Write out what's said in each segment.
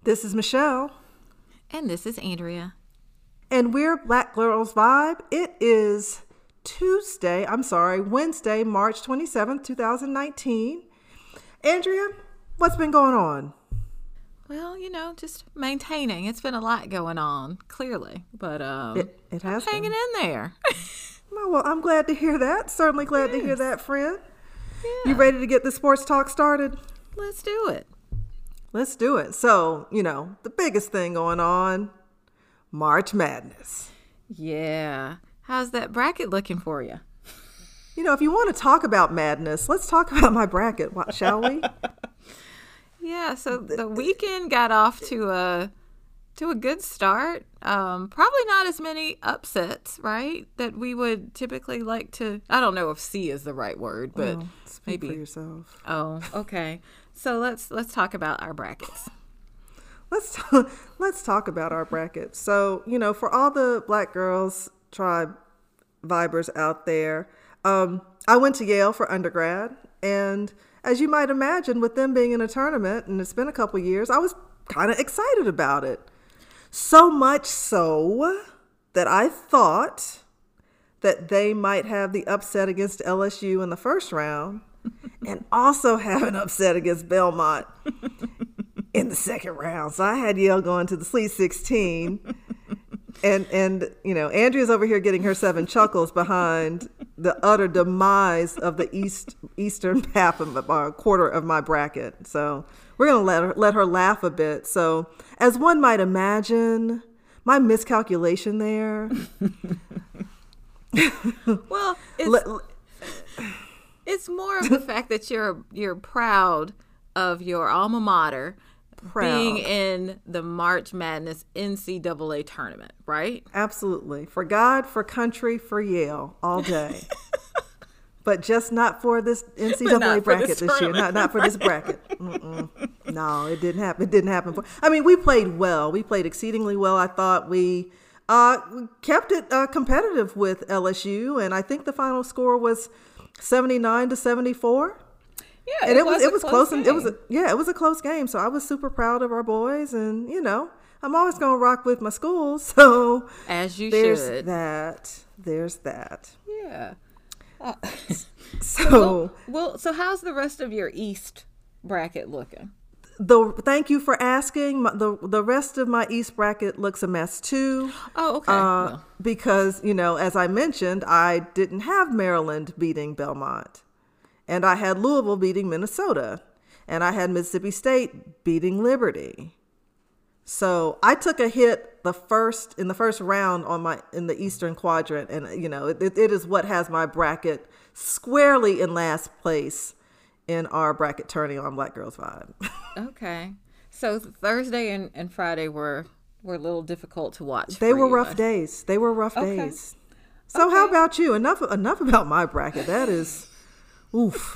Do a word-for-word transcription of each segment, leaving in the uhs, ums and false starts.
This is Michelle. And this is Andrea. And we're Black Girls Vibe. It is Tuesday, I'm sorry, Wednesday, March twenty-seventh, twenty nineteen. Andrea, what's been going on? Well, you know, just maintaining. It's been a lot going on, clearly. But um, It, it has I'm hanging been. in there. Oh, well, I'm glad to hear that. Certainly glad yes. to hear that, friend. Yeah. You ready to get the sports talk started? Let's do it. Let's do it. So, you know, the biggest thing going on, March Madness. Yeah. How's that bracket looking for you? You know, if you want to talk about madness, let's talk about my bracket, shall we? Yeah, so the weekend got off to a to a good start. Um, probably not as many upsets, right? That we would typically like to. I don't know if "see" is the right word, but well, speak maybe for yourself. Oh, okay. So let's let's talk about our brackets. Let's t- let's talk about our brackets. So, you know, for all the Black Girls Tribe vibers out there, um, I went to Yale for undergrad, and as you might imagine, with them being in a tournament, and it's been a couple years, I was kind of excited about it. So much so that I thought that they might have the upset against L S U in the first round and also have an upset against Belmont in the second round. So I had Yale going to the Sweet sixteen. And, and you know, Andrea's over here getting her seven chuckles behind the utter demise of the east eastern half of a quarter of my bracket. So we're going to let her, let her laugh a bit. So as one might imagine, my miscalculation there. Well, it's, it's more of the fact that you're you're proud of your alma mater proud. being in the March Madness N C double A tournament, right? Absolutely. For God, for country, for Yale, all day. But just not for this N C double A bracket this, this year. Not not for this bracket. Mm-mm. No, it didn't happen. It didn't happen. For, I mean, we played well. We played exceedingly well. I thought we uh, kept it uh, competitive with L S U, and I think the final score was seventy-nine to seventy-four. Yeah, and it, it was was it was close. Game. And it was a, yeah, it was a close game. So I was super proud of our boys, and you know, I'm always gonna rock with my school. So as you there's should. that. There's that. Yeah. Uh, so, well, well, so how's the rest of your East bracket looking? The thank you for asking. The the rest of my East bracket looks a mess too. Oh, okay. Uh, well. Because, you know, as I mentioned, I didn't have Maryland beating Belmont, and I had Louisville beating Minnesota, and I had Mississippi State beating Liberty. So I took a hit the first in the first round on my in the Eastern Quadrant, and you know it, it is what has my bracket squarely in last place in our bracket tourney on Black Girls Vibe. Okay, so Thursday and, and Friday were were a little difficult to watch. They for were you, rough I... days. They were rough okay. days. So okay. How about you? Enough enough about my bracket. That is, oof.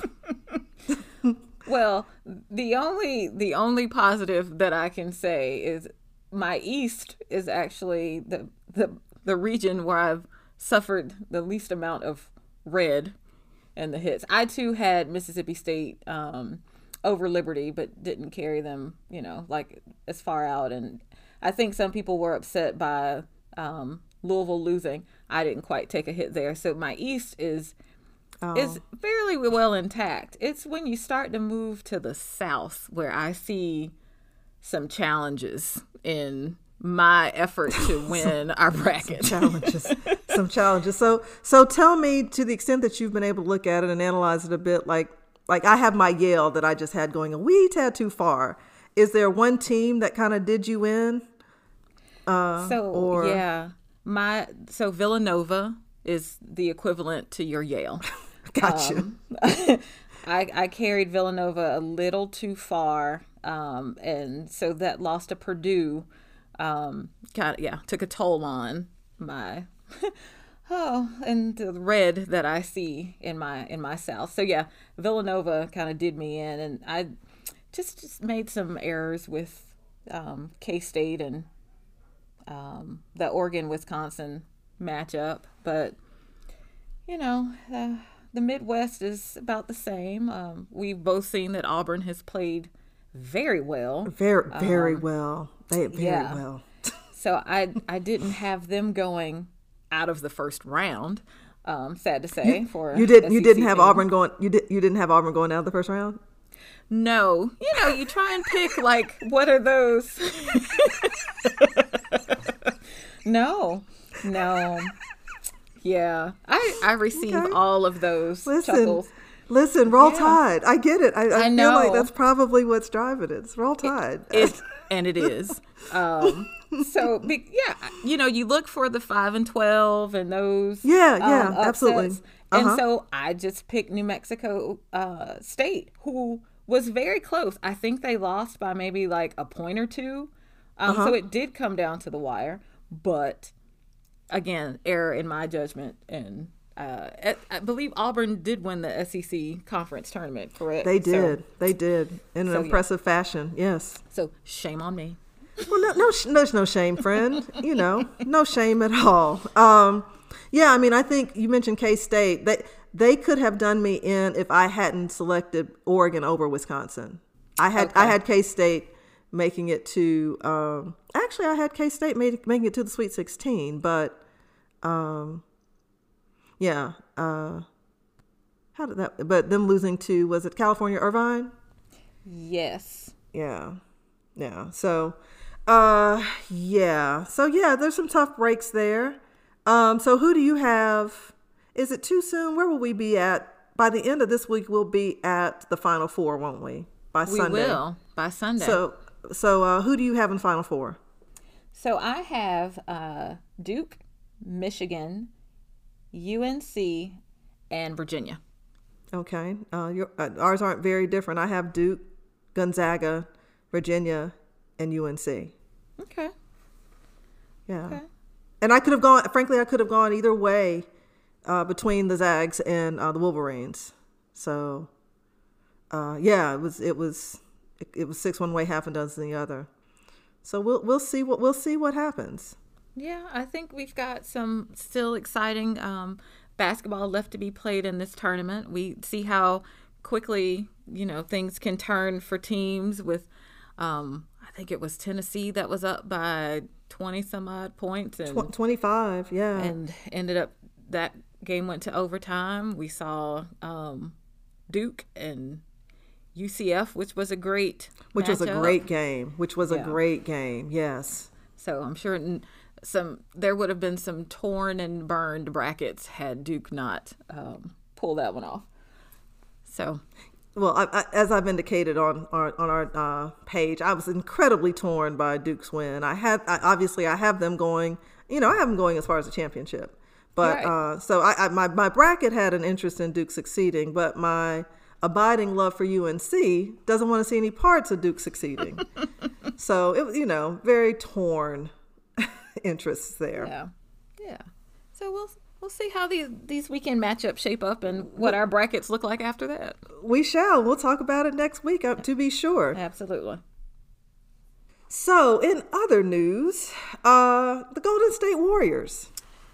Well, the only the only positive that I can say is my East is actually the the the region where I've suffered the least amount of red and the hits. I too had Mississippi State um, over Liberty, but didn't carry them, you know, like as far out. And I think some people were upset by um, Louisville losing. I didn't quite take a hit there. So my East is. Oh. It's fairly well intact. It's when you start to move to the South where I see some challenges in my effort to win our bracket. Some challenges. Some challenges. So so tell me, to the extent that you've been able to look at it and analyze it a bit, like like I have my Yale that I just had going a wee tad too far. Is there one team that kind of did you in? Uh, so or... yeah, my so Villanova is the equivalent to your Yale. Gotcha. Um, I, I carried Villanova a little too far, um, and so that loss to Purdue, um, kind of, yeah, took a toll on my oh, and the red that I see in my in my South. So yeah, Villanova kind of did me in, and I just just made some errors with um, K-State and um, the Oregon Wisconsin matchup, but you know. Uh, The Midwest is about the same. Um, we've both seen that Auburn has played very well. Very, very um, well. They very yeah. well. So I I didn't have them going out of the first round. Um, sad to say, you, for you did S E C you didn't have team. Auburn going. You did you didn't have Auburn going out of the first round. No, you know, you try and pick like what are those? no, no, yeah. I I receive okay. all of those listen, chuckles. Listen, Roll yeah. Tide. I get it. I, I, I feel know. like that's probably what's driving it. It's Roll Tide. It, it, and it is. Um, so yeah, you know, you look for the five and twelve and those. Yeah, yeah, um, absolutely. Uh-huh. And so I just picked New Mexico uh, State, who was very close. I think they lost by maybe like a point or two. Um, uh-huh. So it did come down to the wire. But again, error in my judgment. And uh, I believe Auburn did win the S E C conference tournament, correct? They did. So, they did. In an so, impressive yeah. fashion. Yes. So shame on me. Well, no, no, there's no shame, friend. You know, no shame at all. Um, yeah, I mean, I think you mentioned K-State. They they could have done me in if I hadn't selected Oregon over Wisconsin. I had okay. I had K-State making it to. Um, actually, I had K-State made, making it to the Sweet sixteen, but um, yeah. Uh, how did that? But them losing to, was it California Irvine? Yes. Yeah. Yeah. So. Uh, yeah. So yeah, there's some tough breaks there. Um, so who do you have? Is it too soon? Where will we be at? By the end of this week, we'll be at the Final Four, won't we? By we Sunday. We will, by Sunday. So, so uh, who do you have in Final Four? So I have uh, Duke, Michigan, U N C, and Virginia. Okay. Uh, your, uh, ours aren't very different. I have Duke, Gonzaga, Virginia, and U N C. Okay. Yeah. Okay. And I could have gone, frankly, I could have gone either way uh, between the Zags and uh, the Wolverines. So, uh, yeah, it was, it was, it, it was six one way, half a dozen the other. So we'll, we'll see what, we'll see what happens. Yeah. I think we've got some still exciting um, basketball left to be played in this tournament. We see how quickly, you know, things can turn for teams with, um, I think it was Tennessee that was up by twenty some odd points and twenty-five, yeah, and ended up that game went to overtime. We saw um, Duke and U C F, which was a great which matchup. was a great game, which was yeah. a great game. Yes. So I'm sure some there would have been some torn and burned brackets had Duke not um, pulled that one off. So. Well, I, I, as I've indicated on our on our uh, page, I was incredibly torn by Duke's win. I had I, obviously I have them going, you know, I have them going as far as the championship, but right. uh, so I, I my my bracket had an interest in Duke succeeding, but my abiding love for U N C doesn't want to see any parts of Duke succeeding. So it you know very torn interests there. Yeah, yeah. So we'll. We'll see how these, these weekend matchups shape up and what our brackets look like after that. We shall. We'll talk about it next week, uh, to be sure. Absolutely. So, in other news, uh, the Golden State Warriors.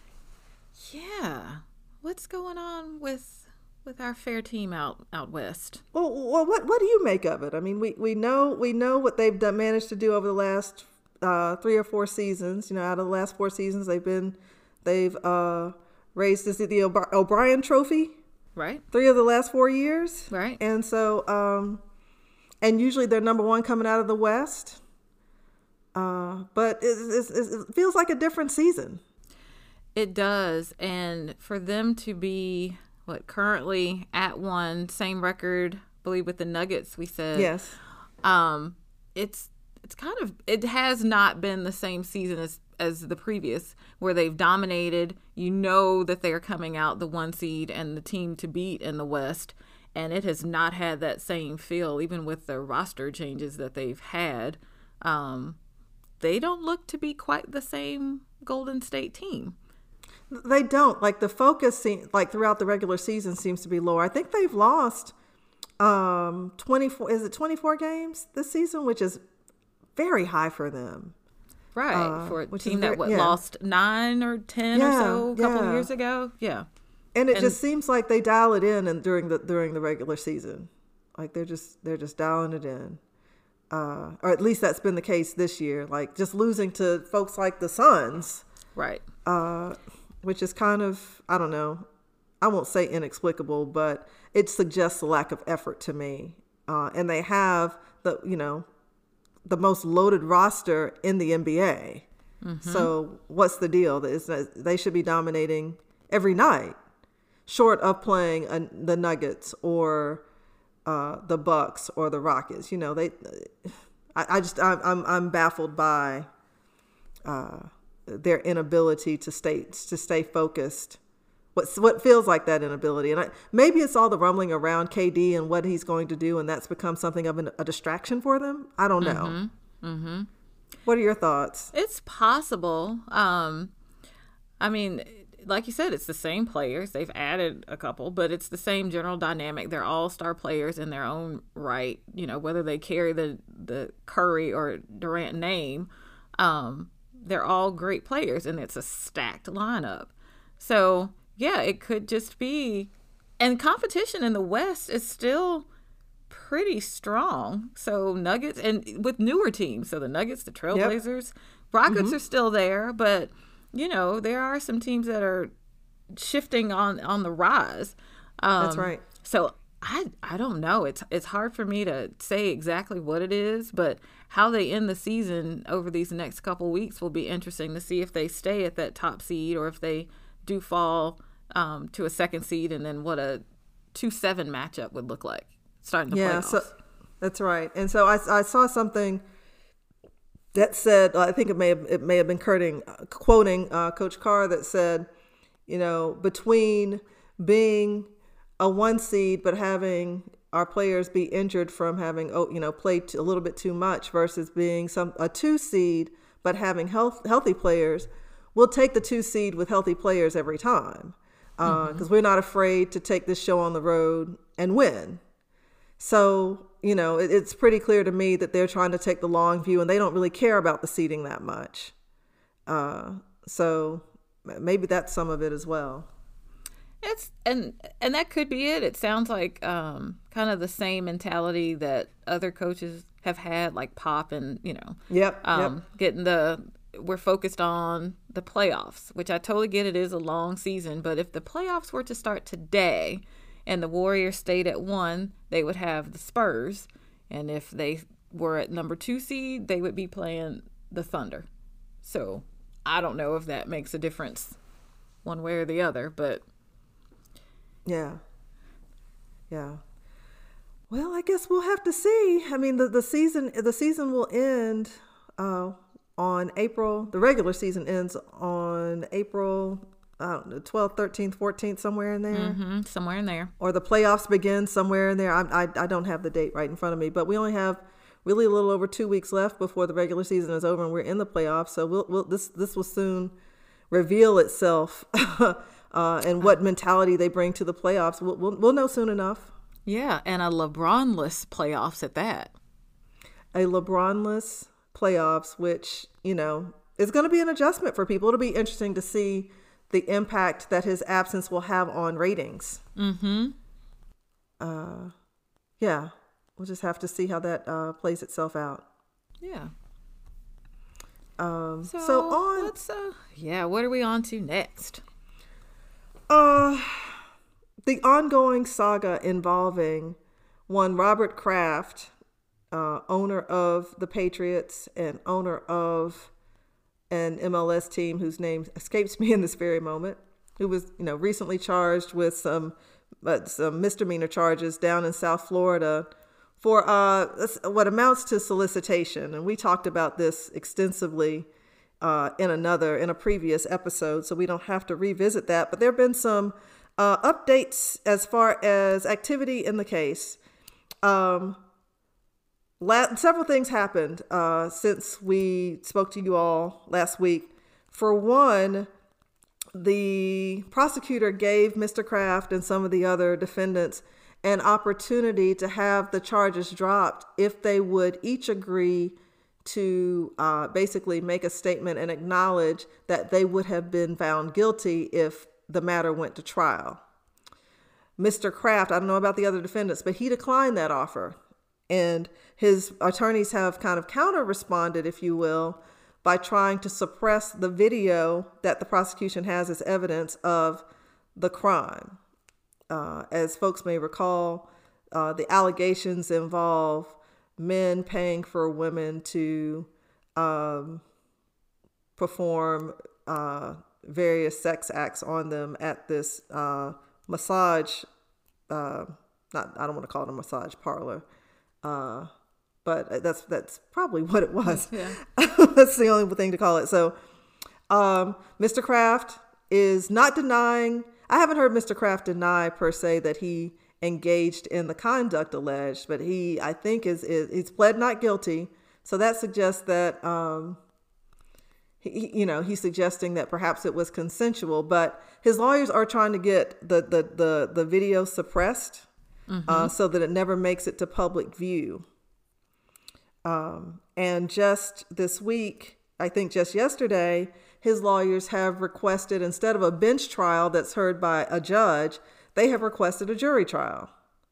Yeah. What's going on with with our fair team out out west? Well, well what what do you make of it? I mean, we, we know we know what they've done, managed to do over the last uh, three or four seasons. You know, out of the last four seasons, they've been they've uh, raised is it the O'Brien Trophy, right? Three of the last four years, right? And so, um, and usually they're number one coming out of the West. Uh, but it, it, it feels like a different season. It does, and for them to be what currently at one, same record, I believe with the Nuggets, we said yes. Um, it's it's kind of it has not been the same season as. as the previous, where they've dominated. You know that they're coming out the one seed and the team to beat in the West, and it has not had that same feel, even with the roster changes that they've had. Um, they don't look to be quite the same Golden State team. They don't. Like the focus, like throughout the regular season, seems to be lower. I think they've lost um, twenty-four. Is it twenty-four games this season, which is very high for them. Right, uh, for a team very, that what, yeah. lost nine or ten yeah, or so a couple yeah. of years ago. Yeah. And it and, just seems like they dial it in and during the during the regular season. Like they're just they're just dialing it in. uh, or at least that's been the case this year. Like just losing to folks like the Suns, Right. uh, which is kind of, I don't know, I won't say inexplicable, but it suggests a lack of effort to me. Uh, and they have the, you know, the most loaded roster in the N B A. Mm-hmm. So what's the deal? Is that they should be dominating every night, short of playing a, the Nuggets or uh, the Bucks or the Rockets. You know, they. I, I just I'm I'm, I'm baffled by uh, their inability to stay to stay focused. What's what feels like that inability, and I, maybe it's all the rumbling around K D and what he's going to do, and that's become something of an, a distraction for them. I don't know. Mm-hmm. Mm-hmm. What are your thoughts? It's possible. Um, I mean, like you said, it's the same players. They've added a couple, but it's the same general dynamic. They're all star players in their own right. You know, whether they carry the the Curry or Durant name, um, they're all great players, and it's a stacked lineup. So. Yeah, it could just be, and competition in the West is still pretty strong. So Nuggets, and with newer teams, so the Nuggets, the Trailblazers, yep. Rockets mm-hmm. are still there, but you know there are some teams that are shifting on on the rise. Um, That's right. So I I don't know. It's it's hard for me to say exactly what it is, but how they end the season over these next couple weeks will be interesting to see if they stay at that top seed or if they do fall um, to a second seed, and then what a two seven matchup would look like starting the yeah, playoffs. So, that's right. And so I, I saw something that said, I think it may have, it may have been quoting, quoting uh, Coach Carr that said, you know, between being a one seed but having our players be injured from having, oh, you know, played a little bit too much versus being some a two seed but having health, healthy players, we'll take the two seed with healthy players every time because uh, mm-hmm. we're not afraid to take this show on the road and win. So, you know, it, it's pretty clear to me that they're trying to take the long view and they don't really care about the seeding that much. Uh, so maybe that's some of it as well. It's and and that could be it. It sounds like um, kind of the same mentality that other coaches have had, like Pop and, you know, yep, um, yep. getting the we're focused on the playoffs, which I totally get. It is a long season, but if the playoffs were to start today and the Warriors stayed at one, they would have the Spurs. And if they were at number two seed, they would be playing the Thunder. So I don't know if that makes a difference one way or the other, but. Yeah. Yeah. Well, I guess we'll have to see. I mean, the, the season, the season will end, uh, on April, the regular season ends on April, I don't know, twelfth, thirteenth, fourteenth, somewhere in there. Mm-hmm, somewhere in there. Or the playoffs begin somewhere in there. I, I I don't have the date right in front of me, but we only have really a little over two weeks left before the regular season is over and we're in the playoffs. So we'll, we'll this this will soon reveal itself uh, and what mentality they bring to the playoffs. We'll, we'll we'll know soon enough. Yeah, and a LeBron-less playoffs at that. A LeBron-less playoffs, which, you know, is going to be an adjustment for people. It'll be interesting to see the impact that his absence will have on ratings. Mm-hmm. Uh, yeah, we'll just have to see how that uh, plays itself out. Yeah. Um, so, so on. Let's, uh, yeah, what are we on to next? Uh, the ongoing saga involving one Robert Kraft, Uh, owner of the Patriots and owner of an M L S team whose name escapes me in this very moment, who was, you know, recently charged with some, uh, some misdemeanor charges down in South Florida for uh, what amounts to solicitation. And we talked about this extensively uh, in another, in a previous episode, so we don't have to revisit that. But there have been some uh, updates as far as activity in the case. Um, La- several things happened uh, since we spoke to you all last week. For one, the prosecutor gave Mister Kraft and some of the other defendants an opportunity to have the charges dropped if they would each agree to uh, basically make a statement and acknowledge that they would have been found guilty if the matter went to trial. Mister Kraft, I don't know about the other defendants, but he declined that offer. And his attorneys have kind of counter responded, if you will, by trying to suppress the video that the prosecution has as evidence of the crime. Uh, as folks may recall, uh, the allegations involve men paying for women to um, perform uh, various sex acts on them at this uh, massage, uh, not I don't want to call it a massage parlor, uh, but that's that's probably what it was. Yeah. That's the only thing to call it. So um, Mister Kraft is not denying. I haven't heard Mister Kraft deny per se that he engaged in the conduct alleged, but he, I think, is, is he's pled not guilty. So that suggests that, um, he, you know, he's suggesting that perhaps it was consensual, but his lawyers are trying to get the, the, the, the video suppressed, mm-hmm. uh, so that it never makes it to public view. Um, and just this week, I think just yesterday, his lawyers have requested, instead of a bench trial that's heard by a judge, they have requested a jury trial.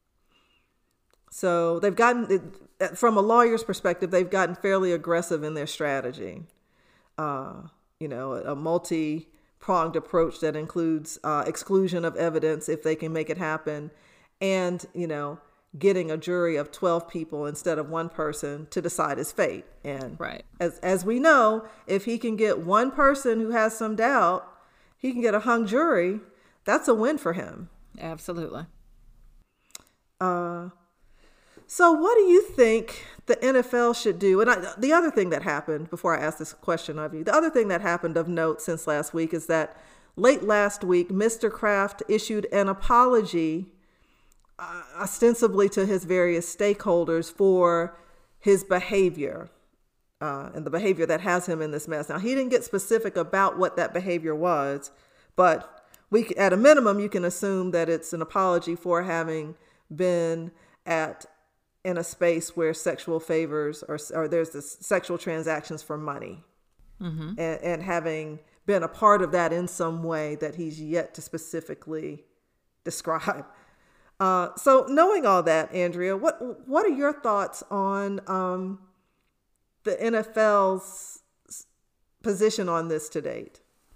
So they've gotten, from a lawyer's perspective, they've gotten fairly aggressive in their strategy. Uh, you know, a, a multi-pronged approach that includes uh, exclusion of evidence if they can make it happen, and, you know, getting a jury of twelve people instead of one person to decide his fate. And right. as as we know, if he can get one person who has some doubt, he can get a hung jury. That's a win for him. Absolutely. Uh, so what do you think the N F L should do? And I, the other thing that happened, before I ask this question of you, the other thing that happened of note since last week is that late last week, Mister Kraft issued an apology uh, ostensibly to his various stakeholders for his behavior uh, and the behavior that has him in this mess. Now, he didn't get specific about what that behavior was, but we, at a minimum, you can assume that it's an apology for having been at in a space where sexual favors or, or there's this sexual transactions for money, mm-hmm. and, and having been a part of that in some way that he's yet to specifically describe. Uh, so knowing all that, Andrea, what what are your thoughts on um, the N F L's position on this to date?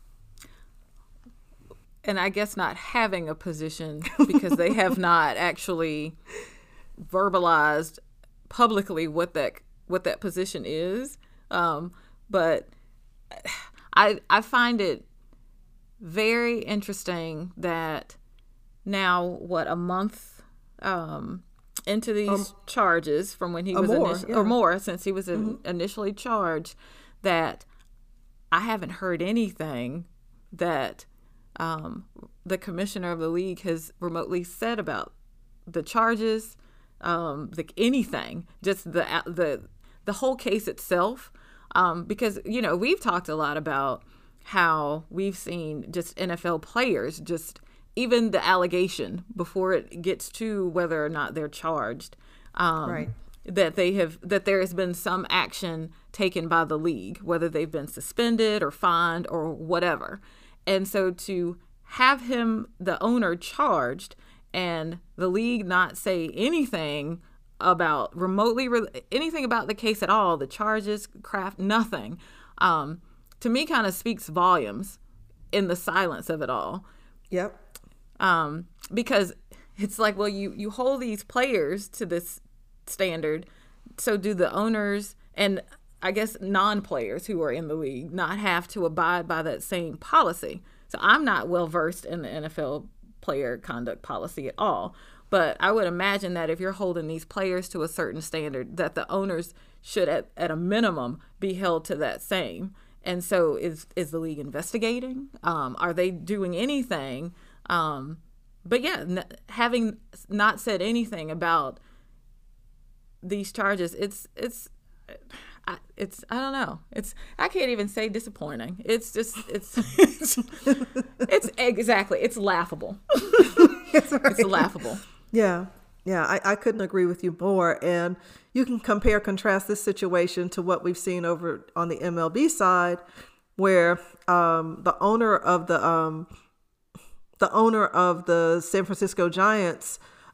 And I guess not having a position because they have not actually verbalized publicly what that what that position is. Um, but I I find it very interesting that now, what, a month um, into these um, charges from when he was more, initi- yeah. or more since he was mm-hmm. in, initially charged, that I haven't heard anything that Um, the commissioner of the league has remotely said about the charges, um, the anything, just the the the whole case itself. Um, because, you know, we've talked a lot about how we've seen just N F L players, just even the allegation before it gets to whether or not they're charged, um, right. that they have that there has been some action taken by the league, whether they've been suspended or fined or whatever. And so to have him, the owner, charged and the league not say anything about remotely re- anything about the case at all, the charges, Kraft, nothing, um, to me kind of speaks volumes in the silence of it all. Yep. Um, because it's like, well, you, you hold these players to this standard. So do the owners and I guess non-players who are in the league not have to abide by that same policy. So I'm not well versed in the N F L player conduct policy at all. But I would imagine that if you're holding these players to a certain standard, that the owners should at, at a minimum be held to that same. And so is is the league investigating? Um, are they doing anything? Um, but yeah, n- having not said anything about these charges, it's it's I, it's I don't know. It's I can't even say disappointing. It's just it's it's, it's exactly it's laughable. That's right. It's laughable. Yeah. Yeah, I, I couldn't agree with you more. And you can compare, contrast this situation to what we've seen over on the M L B side, where um, the owner of the um, the owner of the San Francisco Giants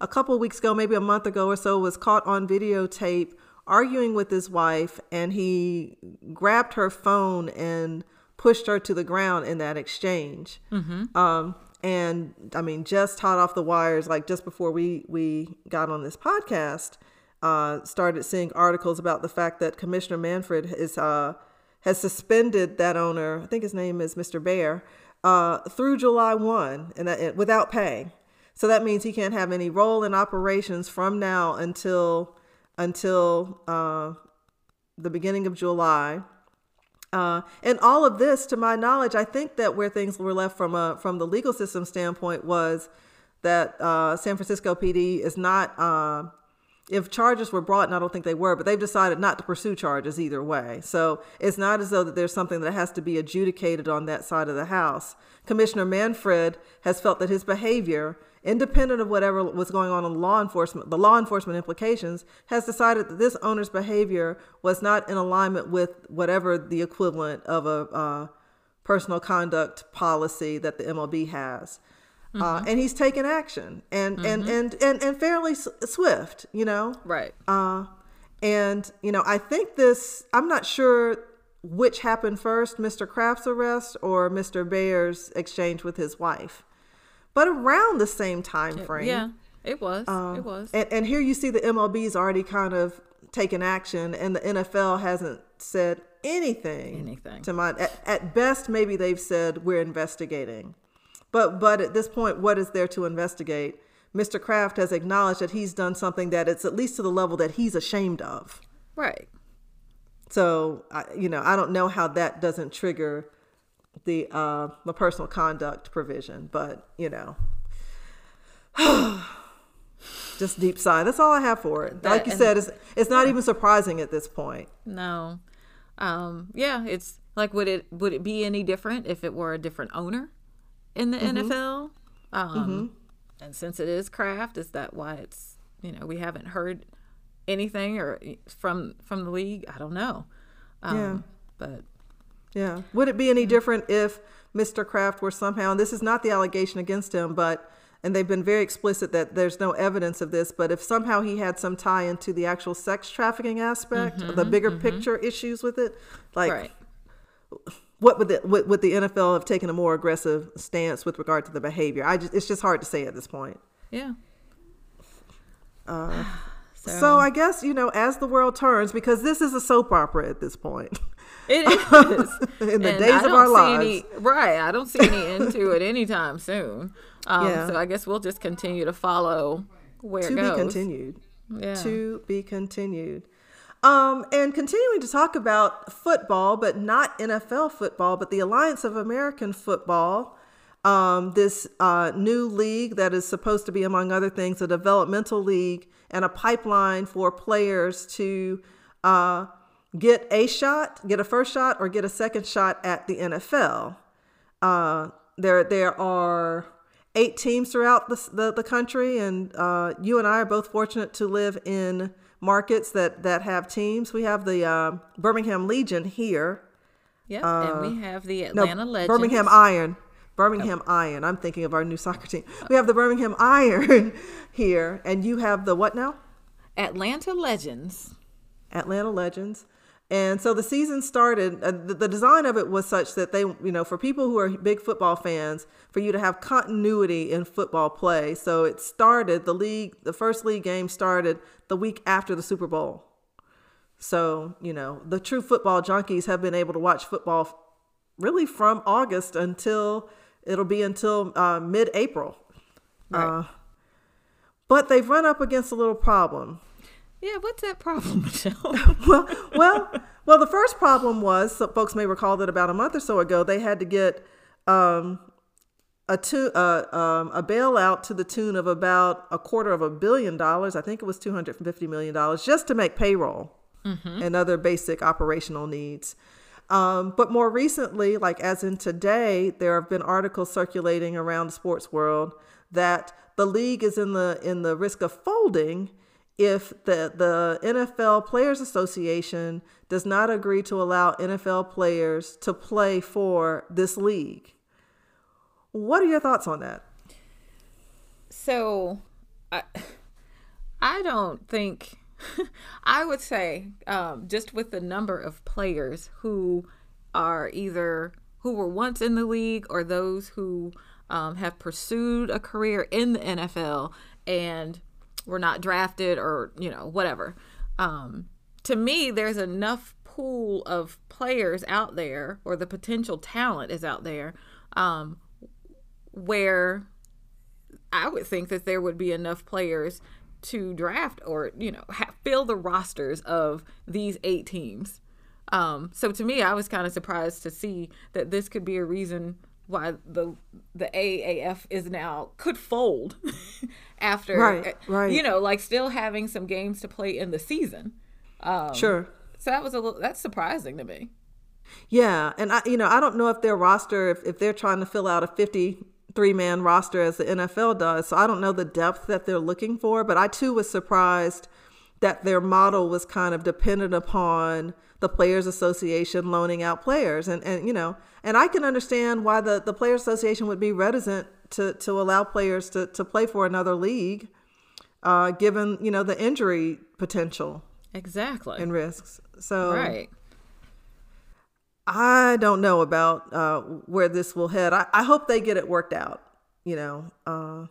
a couple of weeks ago, maybe a month ago or so, was caught on videotape arguing with his wife, and he grabbed her phone and pushed her to the ground in that exchange. Mm-hmm. Um, and I mean, just hot off the wires, like just before we, we got on this podcast, uh, started seeing articles about the fact that Commissioner Manfred is, uh, has suspended that owner, I think his name is Mister Bear, uh, through July first, and that, without pay. So that means he can't have any role in operations from now until until uh, the beginning of July. Uh, and all of this, to my knowledge, I think that where things were left from a from the legal system standpoint was that uh, San Francisco P D is not, uh, if charges were brought, and I don't think they were, but they've decided not to pursue charges either way. So it's not as though that there's something that has to be adjudicated on that side of the house. Commissioner Manfred has felt that his behavior, independent of whatever was going on in law enforcement, the law enforcement implications, has decided that this owner's behavior was not in alignment with whatever the equivalent of a uh, personal conduct policy that the M L B has. Mm-hmm. Uh, and he's taken action, and, mm-hmm. and, and, and, and fairly s- swift, you know? Right. Uh, and, you know, I think this, I'm not sure which happened first, Mister Kraft's arrest or Mister Bear's exchange with his wife. But around the same time frame. Yeah, it was. Um, it was. And, and here you see the M L B's already kind of taken action, and the N F L hasn't said anything. Anything. To mind. At, at best, maybe they've said we're investigating. But but at this point, what is there to investigate? Mister Kraft has acknowledged that he's done something that it's at least to the level that he's ashamed of. Right. So, I, you know, I don't know how that doesn't trigger the uh, the personal conduct provision, but, you know, just deep sigh. That's all I have for it. That, like you said, it's, it's not even surprising at this point. No. Um, yeah, it's like, would it would it be any different if it were a different owner in the mm-hmm. N F L? Um, mm-hmm. And since it is Kraft, is that why it's, you know, we haven't heard anything or from from the league? I don't know. Um, yeah. But yeah. Would it be any different if Mister Kraft were somehow, and this is not the allegation against him, but, and they've been very explicit that there's no evidence of this, but if somehow he had some tie into the actual sex trafficking aspect, mm-hmm, the bigger mm-hmm. picture issues with it, like right. what would the, would, would the N F L have taken a more aggressive stance with regard to the behavior? I just, it's just hard to say at this point. Yeah. Uh, so. so I guess, you know, as the world turns, because this is a soap opera at this point. It is. In the and days I of don't our see lives. Any, right. I don't see any end to it anytime soon. Um, yeah. So I guess we'll just continue to follow where to it goes. To be continued. Yeah. To be continued. Um, and continuing to talk about football, but not N F L football, but the Alliance of American Football, um, this uh, new league that is supposed to be, among other things, a developmental league and a pipeline for players to uh, get a shot, get a first shot, or get a second shot at the N F L. Uh, there, there are eight teams throughout the the, the country, and uh, you and I are both fortunate to live in markets that, that have teams. We have the uh, Birmingham Legion here. Yep, uh, and we have the Atlanta no, Legends. Birmingham Iron. Birmingham oh. Iron. I'm thinking of our new soccer team. We have the Birmingham Iron here, and you have the what now? Atlanta Legends. Atlanta Legends. And so the season started, uh, the, the design of it was such that they, you know, for people who are big football fans, for you to have continuity in football play. So it started, the league, the first league game started the week after the Super Bowl. So, you know, the true football junkies have been able to watch football really from August until, it'll be until uh, mid-April. Right. Uh, but they've run up against a little problem. Yeah, what's that problem, Michelle? well, well, well, the first problem was, so folks may recall that about a month or so ago, they had to get um, a, to, uh, um, a bailout to the tune of about a quarter of a billion dollars. I think it was two hundred fifty million dollars just to make payroll mm-hmm. and other basic operational needs. Um, but more recently, like as in today, there have been articles circulating around the sports world that the league is in the in the risk of folding if the, the N F L Players Association does not agree to allow N F L players to play for this league. What are your thoughts on that? So I, I don't think, I would say, um, just with the number of players who are either who were once in the league or those who um, have pursued a career in the N F L and were not drafted or, you know, whatever. Um, to me, there's enough pool of players out there, or the potential talent is out there, um, where I would think that there would be enough players to draft or, you know, ha- fill the rosters of these eight teams. Um, so to me, I was kind of surprised to see that this could be a reason why the the A A F is now could fold after, right, right. you know, like still having some games to play in the season. Um, sure. So that was a little, that's surprising to me. Yeah, and I, you know, I don't know if their roster, if, if they're trying to fill out a fifty-three man roster as the N F L does. So I don't know the depth that they're looking for, but I too was surprised that their model was kind of dependent upon the Players Association loaning out players. And, and you know, and I can understand why the, the Players Association would be reticent to, to allow players to, to play for another league, uh, given, you know, the injury potential. Exactly. And risks. So right. I don't know about uh, where this will head. I, I hope they get it worked out. You know, uh,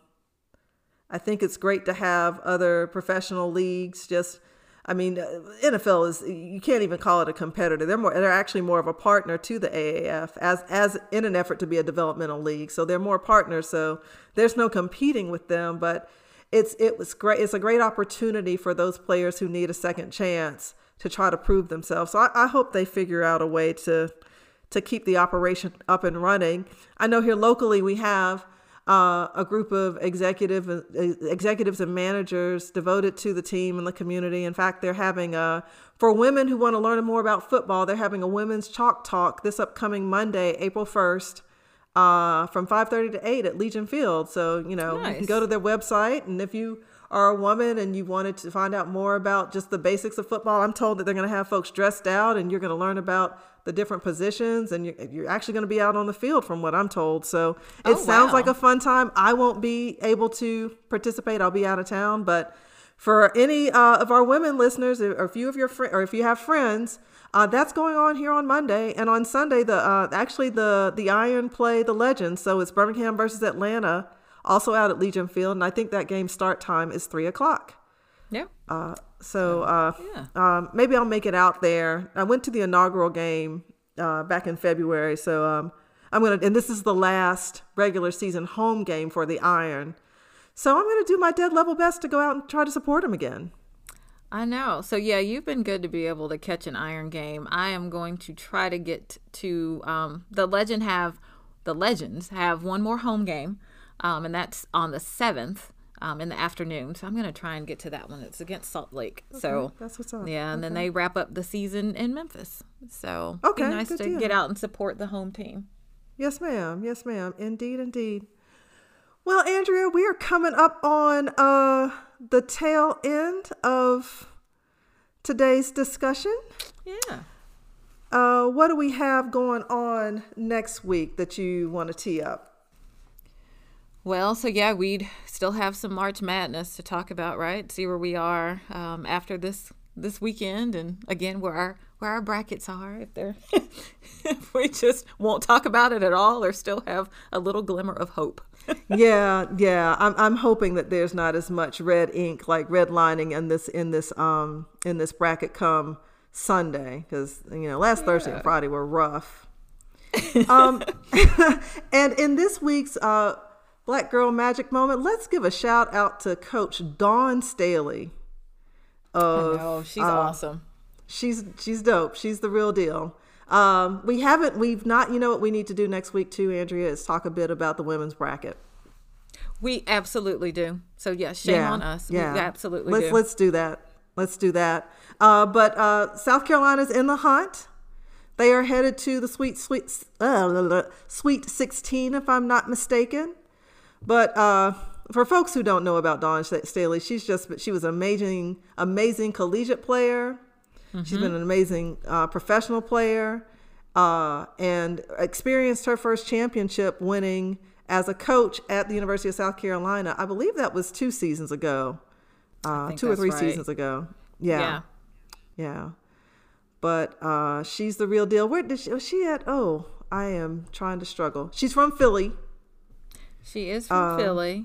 I think it's great to have other professional leagues. Just, I mean, N F L is, you can't even call it a competitor. They're more, they're actually more of a partner to the A A F as, as in an effort to be a developmental league. So they're more partners. So there's no competing with them, but it's, it was great. It's a great opportunity for those players who need a second chance to try to prove themselves. So I, I hope they figure out a way to, to keep the operation up and running. I know here locally we have Uh, a group of executive uh, executives and managers devoted to the team and the community. In fact, they're having a, for women who want to learn more about football, they're having a women's chalk talk this upcoming Monday, April first, uh, from five thirty to eight at Legion Field. So, you know, nice. You can go to their website, and if you are a woman and you wanted to find out more about just the basics of football, I'm told that they're going to have folks dressed out and you're going to learn about the different positions, and you're, you're actually going to be out on the field from what I'm told. So it oh, sounds wow. like a fun time. I won't be able to participate. I'll be out of town, but for any uh, of our women listeners, or a few of your friends, or if you have friends, uh, that's going on here on Monday. And on Sunday, the uh, actually the, the Iron play the Legends. So it's Birmingham versus Atlanta, also out at Legion Field. And I think that game start time is three o'clock. Yeah. Uh, so uh, yeah. um, maybe I'll make it out there. I went to the inaugural game uh, back in February. So um, I'm going to, and this is the last regular season home game for the Iron. So I'm going to do my dead level best to go out and try to support them again. I know. So yeah, you've been good to be able to catch an Iron game. I am going to try to get to um, the Legend have the Legends have one more home game, um, and that's on the seventh. Um, in the afternoon. So I'm going to try and get to that one. It's against Salt Lake. Okay, so that's what's up. Yeah. And okay. then they wrap up the season in Memphis. So okay, it'd be nice to deal. get out and support the home team. Yes, ma'am. Yes, ma'am. Indeed, indeed. Well, Andrea, we are coming up on uh, the tail end of today's discussion. Yeah. Uh, what do we have going on next week that you want to tee up? Well, so yeah, we'd still have some March Madness to talk about, right? See where we are um, after this this weekend, and again where our where our brackets are. If they're if we just won't talk about it at all, or still have a little glimmer of hope. yeah, yeah. I'm I'm hoping that there's not as much red ink, like redlining in this in this um in this bracket come Sunday, because you know last yeah. Thursday and Friday were rough. um, and in this week's uh. Black Girl Magic Moment, let's give a shout out to Coach Dawn Staley. Of, I know, she's uh, awesome. She's she's dope. She's the real deal. Um, we haven't, we've not, you know what we need to do next week too, Andrea, is talk a bit about the women's bracket. We absolutely do. So yeah, shame yeah, on us. Yeah. We absolutely let's, do. Let's do that. Let's do that. Uh, but uh, South Carolina's in the hunt. They are headed to the Sweet, Sweet, uh, Sweet sixteen, if I'm not mistaken. But uh, for folks who don't know about Dawn Staley, she's just, she was an amazing, amazing collegiate player. Mm-hmm. She's been an amazing uh, professional player uh, and experienced her first championship winning as a coach at the University of South Carolina. I believe that was two seasons ago, uh, two or three right. seasons ago. Yeah. Yeah. yeah. But uh, she's the real deal. Where did she, was she at? Oh, I am trying to struggle. She's from Philly. She is from um, Philly.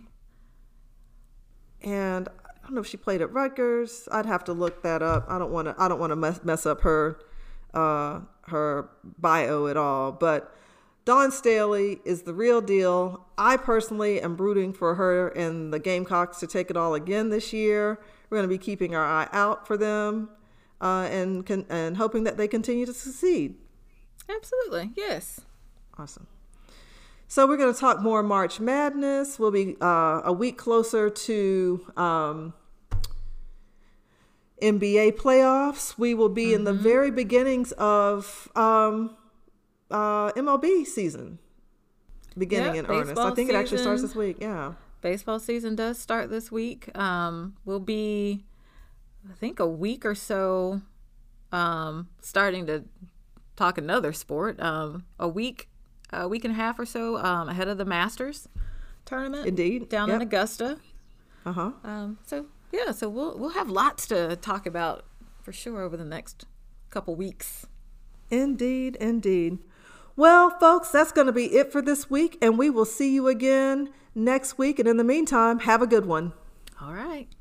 And I don't know if she played at Rutgers. I'd have to look that up. I don't want to. I don't want to mess, mess up her uh, her bio at all. But Dawn Staley is the real deal. I personally am rooting for her and the Gamecocks to take it all again this year. We're going to be keeping our eye out for them uh, and can, and hoping that they continue to succeed. Absolutely, yes. Awesome. So we're going to talk more March Madness. We'll be uh, a week closer to um, N B A playoffs. We will be mm-hmm. in the very beginnings of um, uh, M L B season, beginning yep, in earnest. I think season, it actually starts this week. Yeah. Baseball season does start this week. Um, we'll be, I think, a week or so um, starting to talk another sport. Um, a week. A week and a half or so um, ahead of the Masters tournament. Indeed, down yep. in Augusta. Uh huh. Um, so yeah, so we'll we'll have lots to talk about for sure over the next couple weeks. Indeed, indeed. Well, folks, that's going to be it for this week, and we will see you again next week. And in the meantime, have a good one. All right.